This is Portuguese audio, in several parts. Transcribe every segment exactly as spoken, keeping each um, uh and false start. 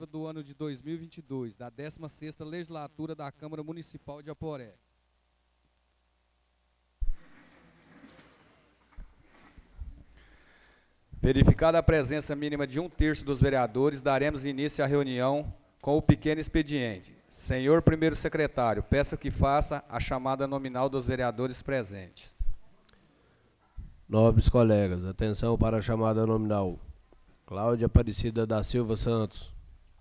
do ano de dois mil e vinte e dois, da décima sexta Legislatura da Câmara Municipal de Aporé. Verificada a presença mínima de um terço dos vereadores, daremos início à reunião com o pequeno expediente. Senhor primeiro secretário, peço que faça a chamada nominal dos vereadores presentes. Nobres colegas, atenção para a chamada nominal. Cláudia Aparecida da Silva Santos.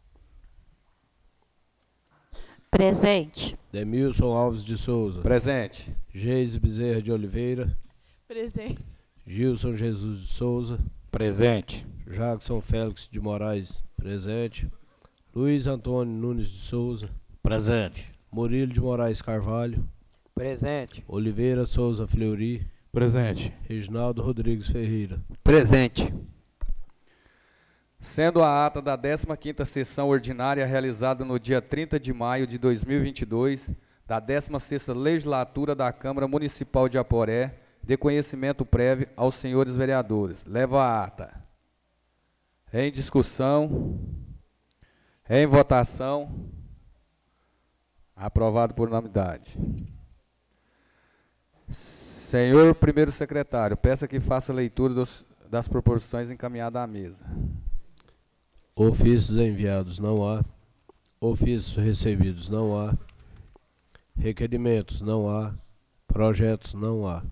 Presente. Demilson Alves de Souza. Presente. Geise Bezerra de Oliveira. Presente. Gilson Jesus de Souza. Presente. Jackson Félix de Moraes. Presente. Luiz Antônio Nunes de Souza. Presente. Murilo de Moraes Carvalho. Presente. Oliveira Souza Fleury. Presente. Reginaldo Rodrigues Ferreira. Presente. Sendo a ata da décima quinta sessão ordinária realizada no dia trinta de maio de dois mil e vinte e dois, da décima sexta Legislatura da Câmara Municipal de Aporé, de conhecimento prévio aos senhores vereadores. Leva a ata. Em discussão. Em votação. Aprovado por unanimidade. Senhor primeiro secretário, peça que faça a leitura dos, das proposições encaminhadas à mesa. Ofícios enviados não há. Ofícios recebidos não há. Requerimentos não há. Projetos não há.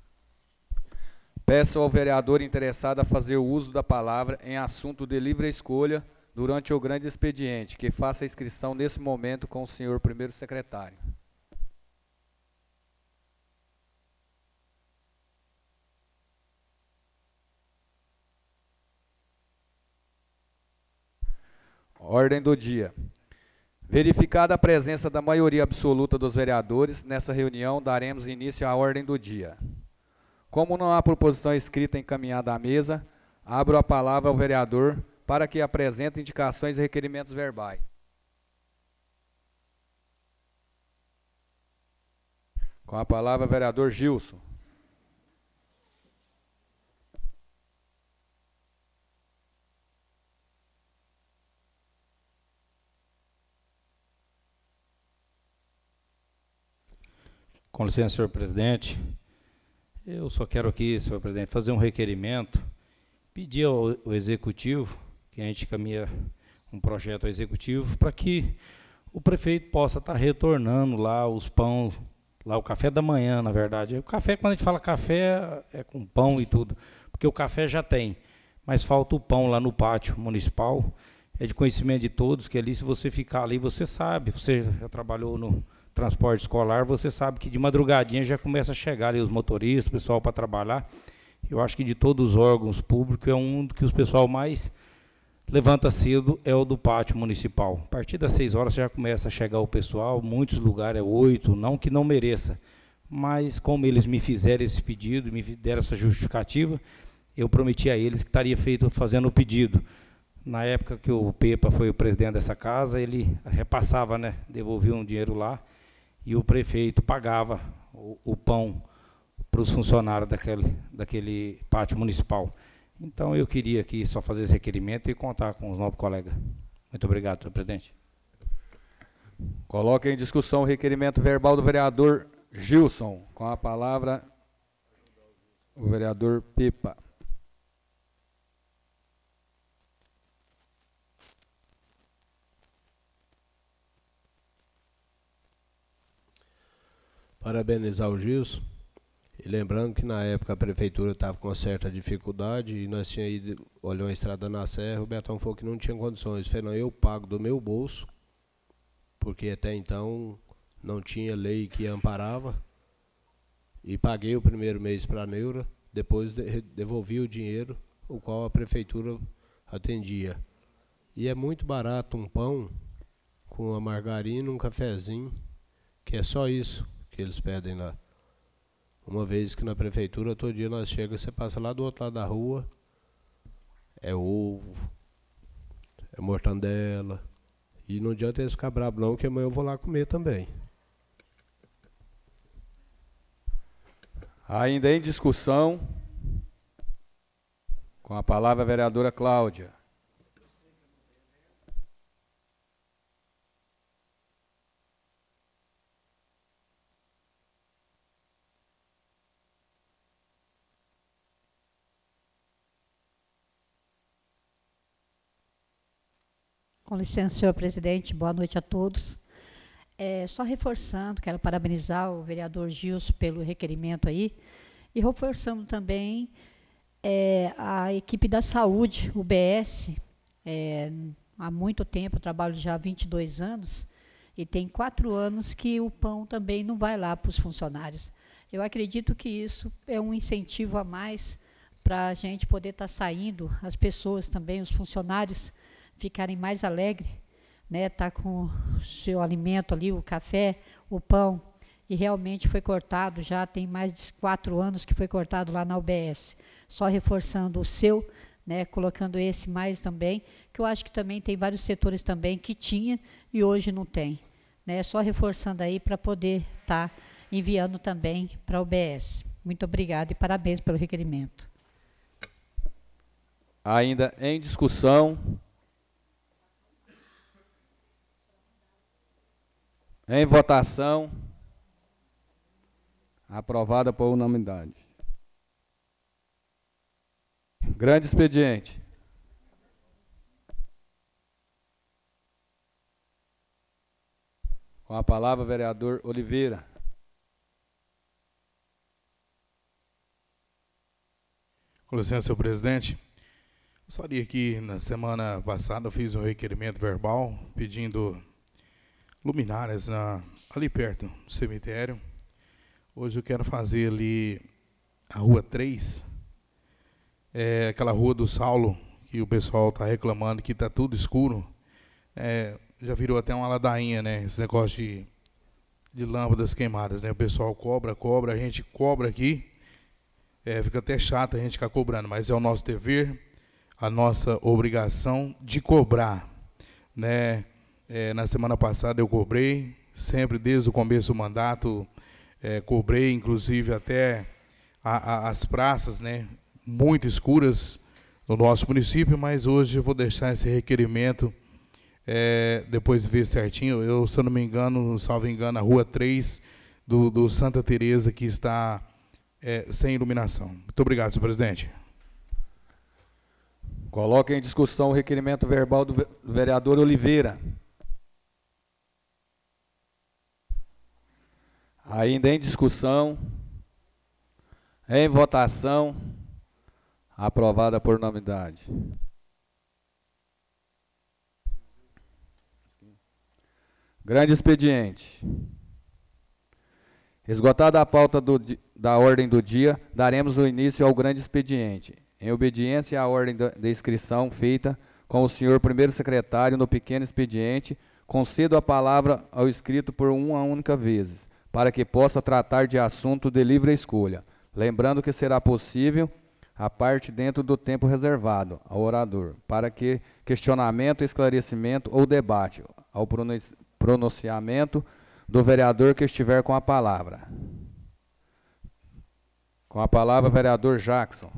Peço ao vereador interessado a fazer o uso da palavra em assunto de livre escolha durante o grande expediente, que faça a inscrição nesse momento com o senhor primeiro secretário. Ordem do dia. Verificada a presença da maioria absoluta dos vereadores, nessa reunião daremos início à ordem do dia. Como não há proposição escrita encaminhada à mesa, abro a palavra ao vereador para que apresente indicações e requerimentos verbais. Com a palavra, vereador Gilson. Com licença, senhor presidente. Eu só quero aqui, senhor presidente, fazer um requerimento, pedir ao, ao executivo, que a gente caminha um projeto ao executivo, para que o prefeito possa estar retornando lá os pão, lá o café da manhã, na verdade. O café, quando a gente fala café, é com pão e tudo, porque o café já tem, mas falta o pão lá no pátio municipal. É de conhecimento de todos que ali, se você ficar ali, você sabe, você já trabalhou no transporte escolar, você sabe que de madrugadinha já começa a chegar ali os motoristas, o pessoal para trabalhar. Eu acho que de todos os órgãos públicos é um que o pessoal mais levanta cedo, é o do pátio municipal. A partir das seis horas já começa a chegar o pessoal, muitos lugares é oito, não que não mereça, mas como eles me fizeram esse pedido, me deram essa justificativa, eu prometi a eles que estaria feito fazendo o pedido. Na época que o Pepa foi o presidente dessa casa, ele repassava, né, devolvia um dinheiro lá, e o prefeito pagava o, o pão para os funcionários daquele, daquele pátio municipal. Então, eu queria aqui só fazer esse requerimento e contar com os novos colegas. Muito obrigado, senhor presidente. Coloque em discussão o requerimento verbal do vereador Gilson. Com a palavra, o vereador Pepa. Parabenizar o Gilson. E lembrando que na época a prefeitura estava com certa dificuldade e nós tínhamos ido olhar uma estrada na serra, o Betão falou que não tinha condições. Ele falou, não, eu pago do meu bolso, porque até então não tinha lei que amparava, e paguei o primeiro mês para a Neura, depois de, devolvi o dinheiro, o qual a prefeitura atendia. E é muito barato um pão com a margarina, um cafezinho, que é só isso que eles pedem lá. Uma vez que na prefeitura, todo dia nós chegamos, você passa lá do outro lado da rua, é ovo, é mortandela, e não adianta eles ficar bravos não, que amanhã eu vou lá comer também. Ainda em discussão, com a palavra a vereadora Cláudia. Com licença, senhor presidente, boa noite a todos. É, só reforçando, quero parabenizar o vereador Gilson pelo requerimento aí, e reforçando também é, a equipe da saúde, o B S, é, há muito tempo, eu trabalho já há vinte e dois anos, e tem quatro anos que o pão também não vai lá para os funcionários. Eu acredito que isso é um incentivo a mais para a gente poder estar tá saindo, as pessoas também, os funcionários, ficarem mais alegres, né, tá com o seu alimento ali, o café, o pão, e realmente foi cortado, já tem mais de quatro anos que foi cortado lá na U B S. Só reforçando o seu, né, colocando esse mais também, que eu acho que também tem vários setores também que tinha e hoje não tem. Né, só reforçando aí para poder estar tá enviando também para a U B S. Muito obrigada e parabéns pelo requerimento. Ainda em discussão. Em votação. Aprovada por unanimidade. Grande expediente. Com a palavra, vereador Oliveira. Com licença, senhor presidente. Gostaria que, na semana passada, eu fiz um requerimento verbal pedindo luminárias na, ali perto do cemitério. Hoje eu quero fazer ali a rua três, é, aquela rua do Saulo, que o pessoal está reclamando que está tudo escuro. É, já virou até uma ladainha, né? Esse negócio de, de lâmpadas queimadas, né? O pessoal cobra, cobra, a gente cobra aqui. É, fica até chato a gente ficar cobrando, mas é o nosso dever, a nossa obrigação de cobrar, né? É, na semana passada eu cobrei, sempre desde o começo do mandato, é, cobrei, inclusive até a, a, as praças, né, muito escuras no nosso município, mas hoje eu vou deixar esse requerimento, é, depois de ver certinho. Eu, se eu não me engano, salvo engano, a rua três do, do Santa Teresa, que está é, sem iluminação. Muito obrigado, senhor presidente. Coloca em discussão o requerimento verbal do vereador Oliveira. Ainda em discussão, em votação, aprovada por unanimidade. Grande expediente. Esgotada a pauta do, da ordem do dia, daremos o início ao grande expediente, em obediência à ordem de inscrição feita com o senhor primeiro secretário no pequeno expediente. Concedo a palavra ao inscrito por uma única vez, para que possa tratar de assunto de livre escolha, lembrando que será possível a parte dentro do tempo reservado ao orador, para que questionamento, esclarecimento ou debate ao pronunciamento do vereador que estiver com a palavra. Com a palavra, vereador Jackson.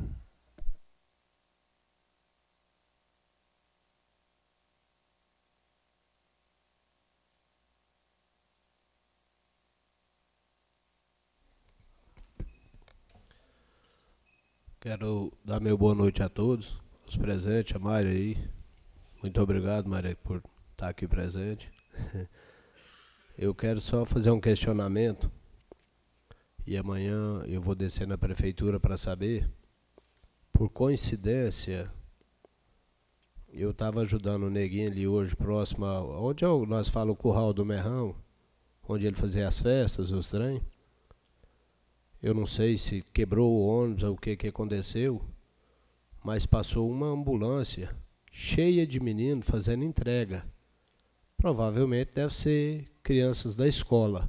Quero dar meu boa noite a todos, os presentes, a Mária aí. Muito obrigado, Mária, por estar aqui presente. Eu quero só fazer um questionamento, e amanhã eu vou descer na prefeitura para saber. Por coincidência, eu estava ajudando o Neguinho ali hoje, próximo a onde eu, nós falamos o Curral do Merrão, onde ele fazia as festas, os trem. Eu não sei se quebrou o ônibus ou o que, que aconteceu, mas passou uma ambulância cheia de meninos fazendo entrega. Provavelmente deve ser crianças da escola.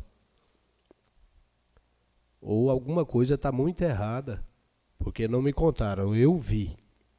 Ou alguma coisa está muito errada, porque não me contaram, eu vi.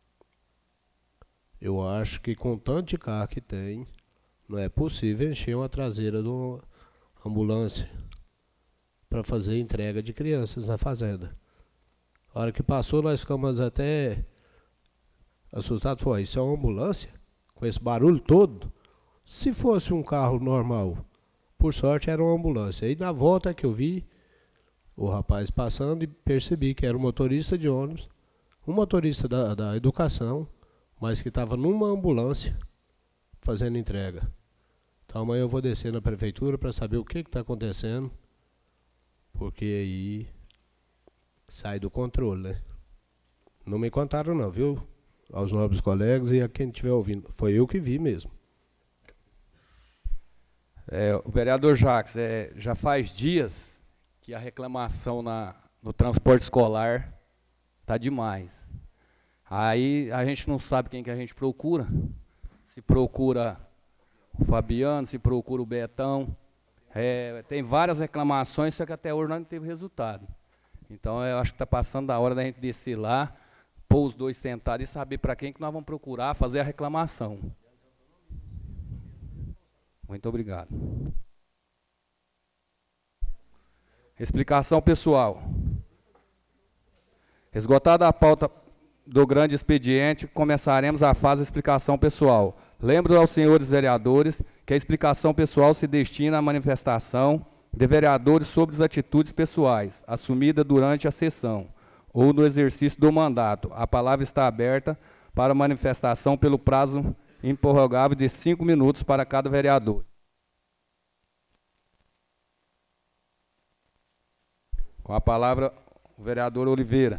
Eu acho que com tanto de carro que tem, não é possível encher uma traseira de uma ambulância para fazer entrega de crianças na fazenda. A hora que passou, nós ficamos até assustados. Foi, isso é uma ambulância? Com esse barulho todo? Se fosse um carro normal, por sorte era uma ambulância. Aí na volta que eu vi o rapaz passando e percebi que era um motorista de ônibus, um motorista da, da educação, mas que estava numa ambulância fazendo entrega. Então amanhã eu vou descer na prefeitura para saber o que está acontecendo, porque aí sai do controle, né? Não me contaram não, viu? Aos nobres colegas e a quem estiver ouvindo. Foi eu que vi mesmo. É, o vereador Jacques, é, já faz dias que a reclamação na, no transporte escolar está demais. Aí a gente não sabe quem que a gente procura. Se procura o Fabiano, se procura o Betão. É, tem várias reclamações, só que até hoje nós não teve resultado. Então eu acho que está passando da hora da gente descer lá, pôr os dois sentados e saber para quem que nós vamos procurar fazer a reclamação. Muito obrigado. Explicação pessoal. Esgotada a pauta do grande expediente, começaremos a fase de explicação pessoal. Lembro aos senhores vereadores que a explicação pessoal se destina à manifestação de vereadores sobre as atitudes pessoais assumidas durante a sessão ou no exercício do mandato. A palavra está aberta para manifestação pelo prazo improrrogável de cinco minutos para cada vereador. Com a palavra, o vereador Oliveira.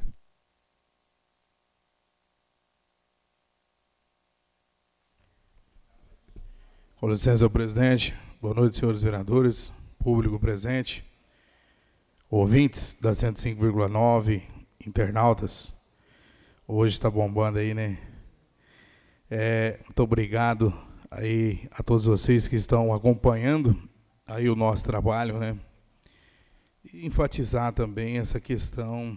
Com licença, presidente. Boa noite, senhores vereadores, público presente, ouvintes da cento e cinco vírgula nove, internautas. Hoje está bombando aí, né? É, muito obrigado aí a todos vocês que estão acompanhando aí o nosso trabalho, né? E enfatizar também essa questão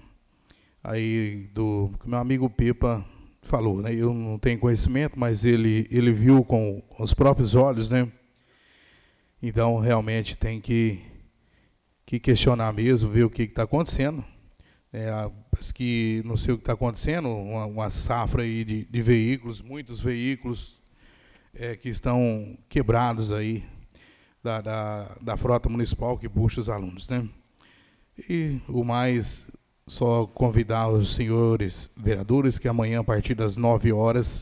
aí do que meu amigo Pipa falou, né? Eu não tenho conhecimento, mas ele, ele viu com os próprios olhos, né? Então, realmente, tem que, que questionar mesmo, ver o que está acontecendo. É, que não sei o que está acontecendo, uma, uma safra aí de, de veículos, muitos veículos é, que estão quebrados aí da, da, da frota municipal que puxa os alunos, né? E o mais, só convidar os senhores vereadores que amanhã, a partir das nove horas,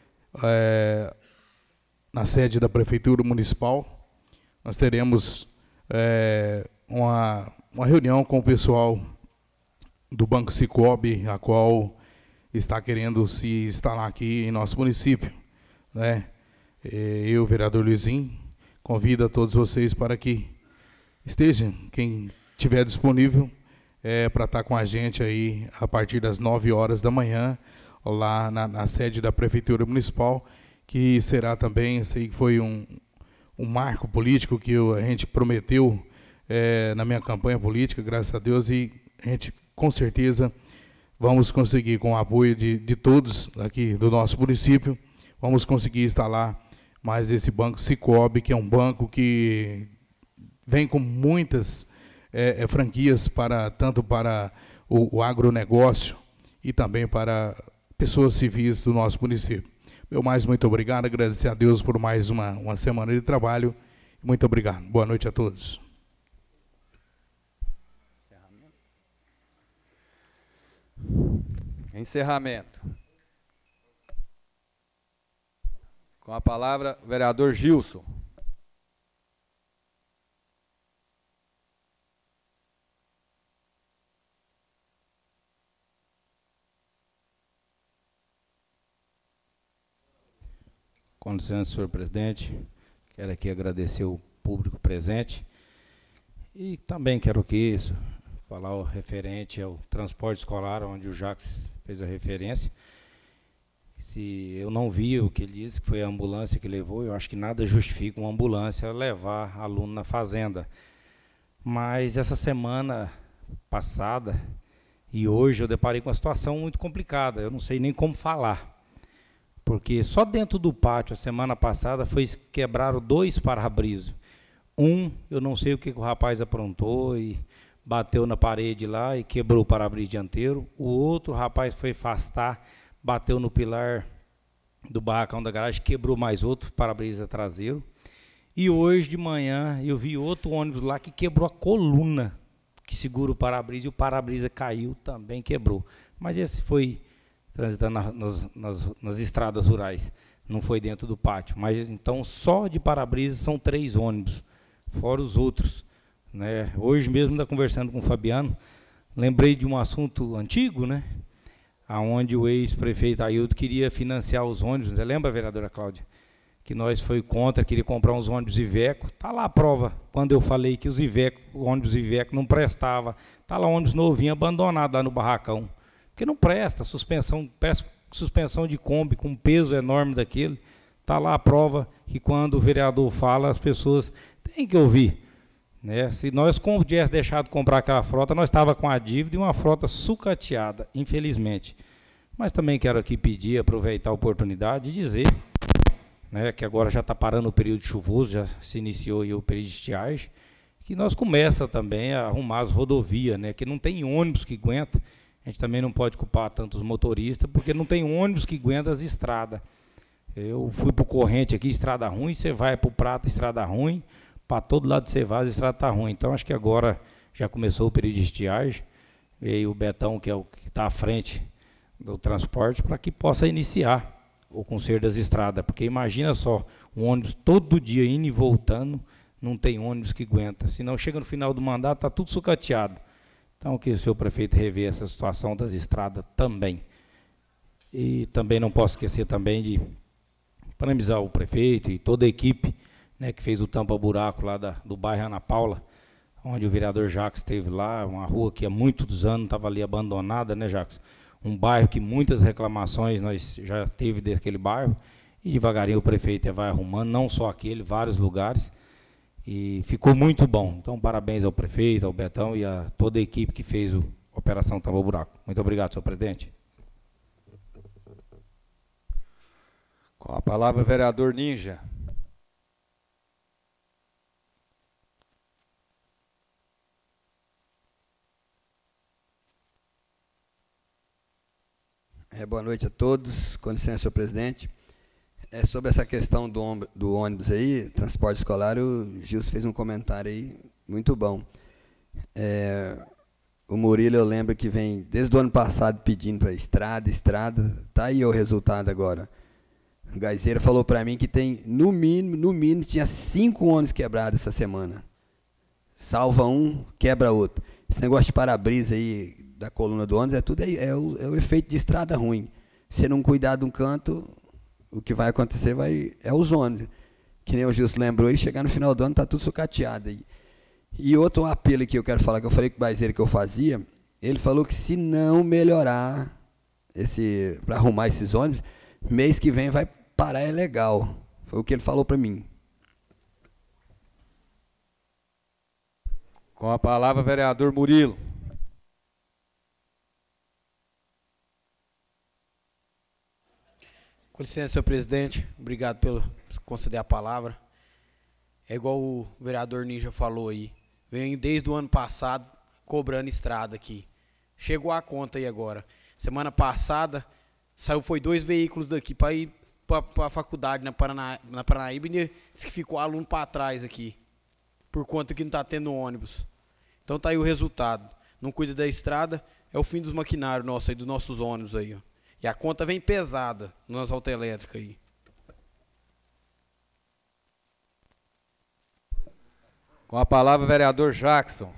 é, na sede da Prefeitura Municipal, nós teremos é, uma, uma reunião com o pessoal do Banco Cicobi, a qual está querendo se instalar aqui em nosso município, né? Eu, vereador Luizinho, convido a todos vocês para que estejam, quem estiver disponível, é, para estar com a gente aí a partir das nove horas da manhã, lá na, na sede da Prefeitura Municipal, que será também, sei que foi um, um marco político que eu, a gente prometeu é, na minha campanha política, graças a Deus, e a gente, com certeza, vamos conseguir, com o apoio de, de todos aqui do nosso município, vamos conseguir instalar mais esse Banco Cicobi, que é um banco que vem com muitas é, é, franquias, para, tanto para o, o agronegócio e também para pessoas civis do nosso município. Meu mais muito obrigado, agradecer a Deus por mais uma, uma semana de trabalho. Muito obrigado. Boa noite a todos. Encerramento. Com a palavra, o vereador Gilson. Com licença, senhor presidente, quero aqui agradecer o público presente e também quero aqui falar o referente ao transporte escolar, onde o Jacques fez a referência. Se eu não vi o que ele disse, que foi a ambulância que levou, eu acho que nada justifica uma ambulância levar aluno na fazenda. Mas essa semana passada e hoje eu deparei com uma situação muito complicada, eu não sei nem como falar. Porque só dentro do pátio, a semana passada, foi quebraram dois para-brisas. Um, eu não sei o que, que o rapaz aprontou e bateu na parede lá e quebrou o para-brisa dianteiro. O outro rapaz foi afastar, bateu no pilar do barracão da garagem, quebrou mais outro para-brisa traseiro. E hoje de manhã eu vi outro ônibus lá que quebrou a coluna que segura o para-brisa e o para-brisa caiu, também quebrou. Mas esse foi transitando na, nas, nas, nas estradas rurais. não foi dentro do pátio. Mas então só de para-brisa são três ônibus, fora os outros, né? Hoje mesmo, ainda conversando com o Fabiano, lembrei de um assunto antigo, né? Onde o ex-prefeito Ailton queria financiar os ônibus. Você lembra, vereadora Cláudia? Que nós foi contra, queria comprar uns ônibus Iveco. Está lá a prova, quando eu falei que os Iveco, ônibus Iveco não prestava. Está lá ônibus novinho, abandonado lá no barracão. Porque não presta, suspensão, suspensão de Kombi com um peso enorme daquele. Está lá a prova que quando o vereador fala, as pessoas têm que ouvir. Né? Se nós tivéssemos deixado de comprar aquela frota, nós estávamos com a dívida e uma frota sucateada, infelizmente. Mas também quero aqui pedir, aproveitar a oportunidade e dizer, né, que agora já está parando o período chuvoso, já se iniciou aí o período de estiagem, que nós começa também a arrumar as rodovias, né, que não tem ônibus que aguenta. A gente também não pode culpar tanto os motoristas, porque não tem ônibus que aguenta as estradas. Eu fui para o Corrente aqui, estrada ruim, você vai para o Prata, estrada ruim, para todo lado de Cevaz, a estrada está ruim. Então, acho que agora já começou o período de estiagem, veio o Betão, que é o que está à frente do transporte, para que possa iniciar o conserto das estradas. Porque imagina só, um ônibus todo dia indo e voltando, não tem ônibus que aguenta. Senão, chega no final do mandato, está tudo sucateado. Então, que o senhor prefeito rever essa situação das estradas também. E também não posso esquecer também de parabenizar o prefeito e toda a equipe, né, que fez o tampa-buraco lá da, do bairro Ana Paula, onde o vereador Jacques esteve lá, uma rua que há muitos anos estava ali abandonada, né, Jacques? Um bairro que muitas reclamações nós já teve daquele bairro, e devagarinho o prefeito vai arrumando, não só aquele, vários lugares, e ficou muito bom. Então, parabéns ao prefeito, ao Betão e a toda a equipe que fez a Operação Tampa-buraco. Muito obrigado, senhor presidente. Com a palavra, vereador Ninja. É, boa noite a todos. Com licença, senhor presidente. É, sobre essa questão do, do ônibus aí, transporte escolar, o Gilson fez um comentário aí muito bom. É, o Murilo, eu lembro que vem desde o ano passado pedindo para estrada, estrada, tá aí o resultado agora. O Gaizeira falou para mim que tem, no mínimo, no mínimo, tinha cinco ônibus quebrados essa semana. Salva um, quebra outro. Esse negócio de para-brisa aí, da coluna do ônibus, é tudo é, é, o, é o efeito de estrada ruim. Se não cuidar de um canto, o que vai acontecer vai, é os ônibus. Que nem o Gilson lembrou, e chegar no final do ano está tudo sucateado aí. E outro apelo que eu quero falar, que eu falei com o Baizeiro que eu fazia, ele falou que se não melhorar esse, para arrumar esses ônibus, mês que vem vai parar, é legal. Foi o que ele falou para mim. Com a palavra, vereador Murilo. Com licença, senhor presidente. Obrigado pelo conceder a palavra. É igual o vereador Ninja falou aí. Venho desde o ano passado cobrando estrada aqui. Chegou a conta aí agora. Semana passada, saiu foi dois veículos daqui para ir para a faculdade na, Paraná, na Paranaíba e disse que ficou aluno para trás aqui. Por conta que não está tendo ônibus. Então tá aí o resultado. Não cuida da estrada, é o fim dos maquinários nossos aí, dos nossos ônibus aí, ó. E a conta vem pesada nas autoelétricas aí. Com a palavra, vereador Jackson.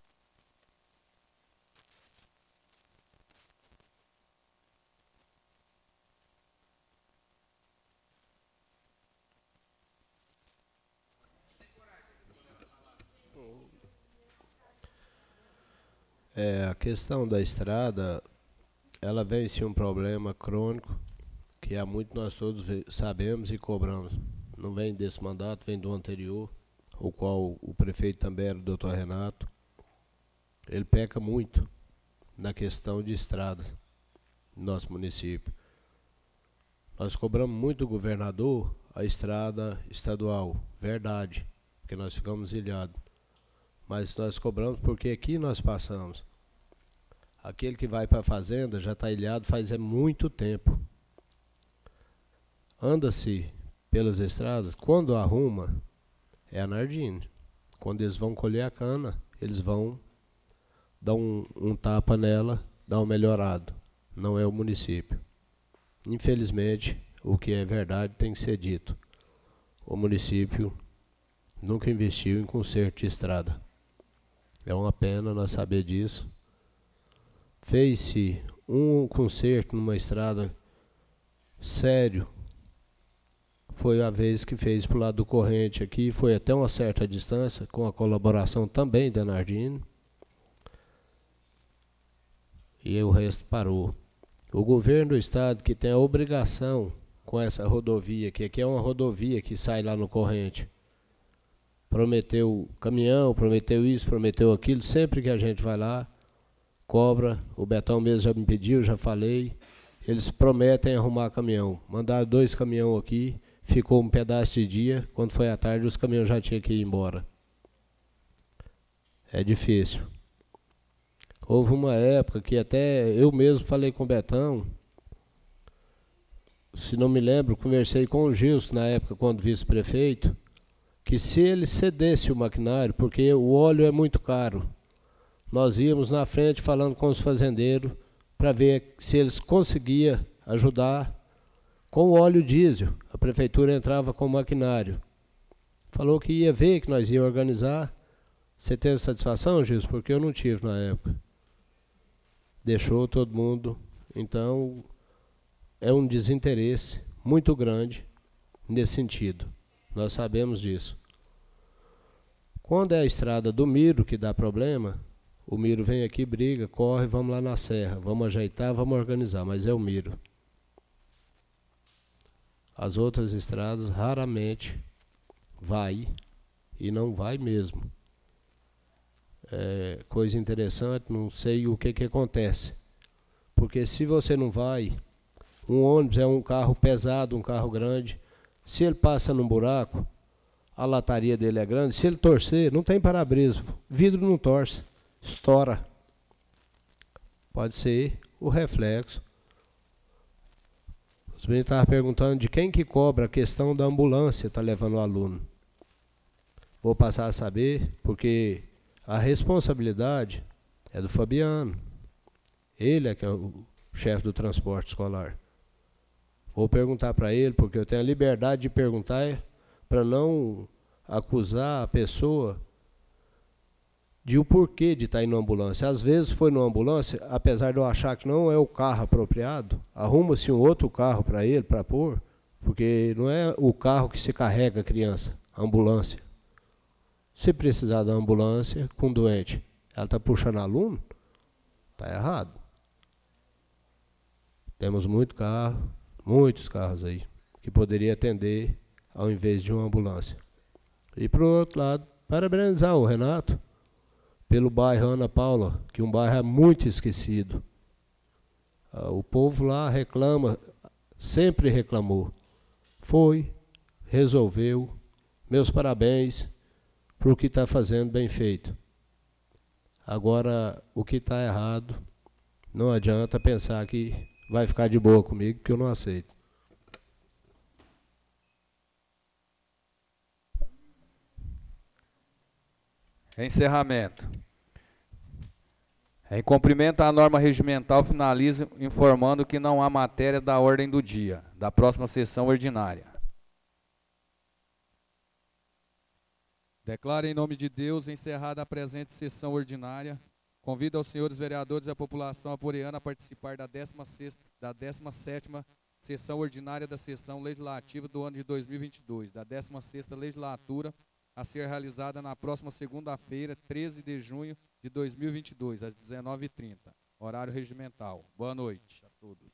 É, a questão da estrada, ela vence um problema crônico que há muito nós todos sabemos e cobramos. Não vem desse mandato, vem do anterior, o qual o prefeito também era o doutor Renato. Ele peca muito na questão de estradas no nosso município. Nós cobramos muito do governador a estrada estadual, verdade, porque nós ficamos ilhados. Mas nós cobramos porque aqui nós passamos. Aquele que vai para a fazenda já está ilhado faz é muito tempo. Anda-se pelas estradas, quando arruma, é a Nardini. Quando eles vão colher a cana, eles vão dar um, um tapa nela, dar um melhorado. Não é o município. Infelizmente, o que é verdade tem que ser dito. O município nunca investiu em conserto de estrada. É uma pena nós saber disso. Fez-se um conserto numa estrada sério. Foi a vez que fez para o lado do corrente aqui, foi até uma certa distância, com a colaboração também da Nardini. E o resto parou. O governo do estado, que tem a obrigação com essa rodovia, que aqui é uma rodovia que sai lá no corrente, prometeu caminhão, prometeu isso, prometeu aquilo, sempre que a gente vai lá, cobra, o Betão mesmo já me pediu, já falei, eles prometem arrumar caminhão. Mandaram dois caminhões aqui, ficou um pedaço de dia, quando foi à tarde os caminhões já tinham que ir embora. É difícil. Houve uma época que até eu mesmo falei com o Betão, se não me lembro, conversei com o Gilson na época, quando vice-prefeito, que se ele cedesse o maquinário, porque o óleo é muito caro, nós íamos na frente falando com os fazendeiros para ver se eles conseguiam ajudar com o óleo diesel. A prefeitura entrava com o maquinário. Falou que ia ver, que nós íamos organizar. Você teve satisfação, Gilson? Porque eu não tive na época. Deixou todo mundo. Então, é um desinteresse muito grande nesse sentido. Nós sabemos disso. Quando é a estrada do Miro que dá problema, o Miro vem aqui, briga, corre, vamos lá na serra, vamos ajeitar, vamos organizar, mas é o Miro. As outras estradas raramente vai, e não vai mesmo. É coisa interessante, não sei o que que acontece. Porque se você não vai, um ônibus é um carro pesado, um carro grande, se ele passa num buraco, a lataria dele é grande, se ele torcer, não tem para-brisa, vidro não torce, estoura. Pode ser o reflexo. Os meninos estavam perguntando de quem que cobra a questão da ambulância, está levando o aluno. Vou passar a saber, porque a responsabilidade é do Fabiano. Ele é que é o chefe do transporte escolar. Vou perguntar para ele, porque eu tenho a liberdade de perguntar para não acusar a pessoa de o porquê de estar indo na ambulância. Às vezes foi numa ambulância, apesar de eu achar que não é o carro apropriado, arruma-se um outro carro para ele, para pôr, porque não é o carro que se carrega a criança, a ambulância. Se precisar da ambulância com doente, ela está puxando aluno, está errado. Temos muito carro, muitos carros aí, que poderia atender ao invés de uma ambulância. E, por outro lado, parabenizar o Renato pelo bairro Ana Paula, que é um bairro muito esquecido. Ah, o povo lá reclama, sempre reclamou. Foi, resolveu. Meus parabéns para o que está fazendo bem feito. Agora, o que está errado, não adianta pensar que vai ficar de boa comigo, que eu não aceito. Encerramento. Em cumprimento à norma regimental, finalizo informando que não há matéria da ordem do dia, da próxima sessão ordinária. Declaro em nome de Deus encerrada a presente sessão ordinária. Convido aos senhores vereadores e a população aporeana a participar da décima sexta, da décima sétima sessão ordinária da sessão legislativa do ano de dois mil e vinte e dois, da décima sexta legislatura, a ser realizada na próxima segunda-feira, treze de junho de dois mil e vinte e dois, às dezenove e trinta, horário regimental. Boa noite a todos.